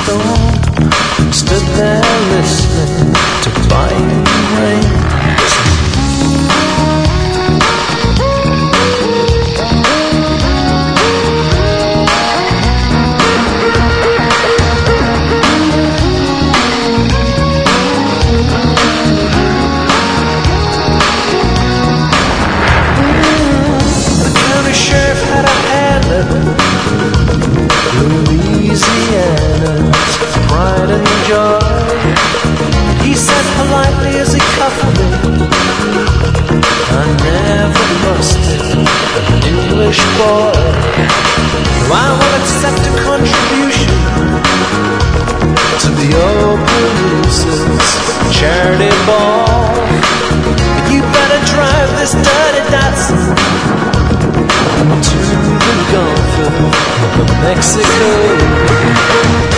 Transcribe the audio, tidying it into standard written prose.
stone, stood there listening to flying rain. The county sheriff had a handler, Louisiana's pride and joy. He said politely as he cuffed me, I never trusted an English boy. I will accept a contribution to the old producer's charity ball. But you better drive this dirty Datsun to the Gulf of Mexico.